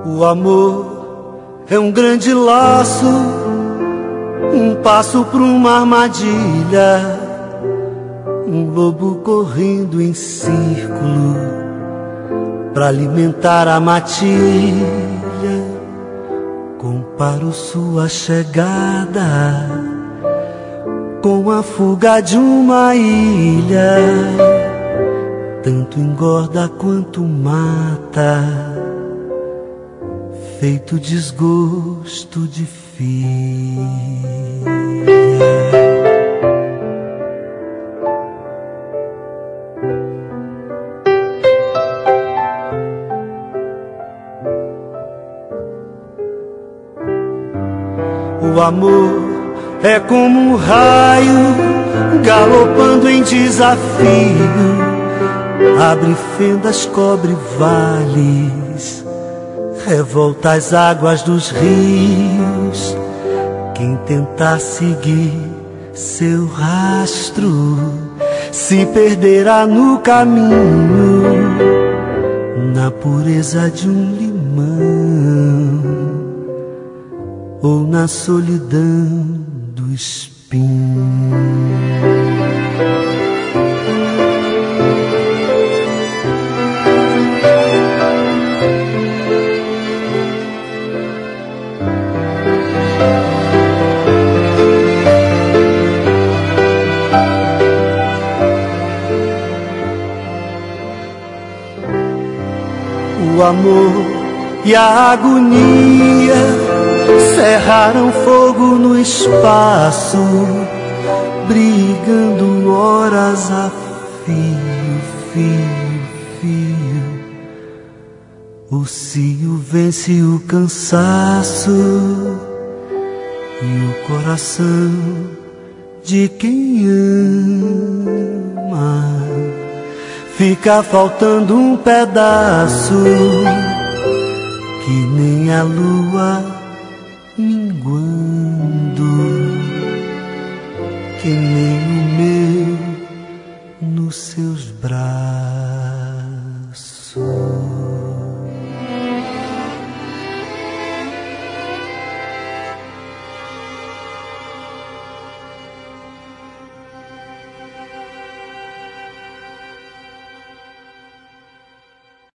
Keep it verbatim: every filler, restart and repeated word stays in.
O amor é um grande laço, um passo para uma armadilha, um lobo correndo em círculo para alimentar a matilha. Comparo sua chegada com a fuga de uma ilha, tanto engorda quanto mata, feito desgosto de filha. O amor é como um raio galopando em desafio, abre fendas, cobre vales, revolta as águas dos rios. Quem tentar seguir seu rastro se perderá no caminho, na pureza de um limão ou na solidão do espinho. O amor e a agonia cerraram fogo no espaço, brigando horas a fio, fio, fio. O cio vence o cansaço e o coração de quem ama fica faltando um pedaço, que nem a lua minguando, que nem o meu nos seus braços.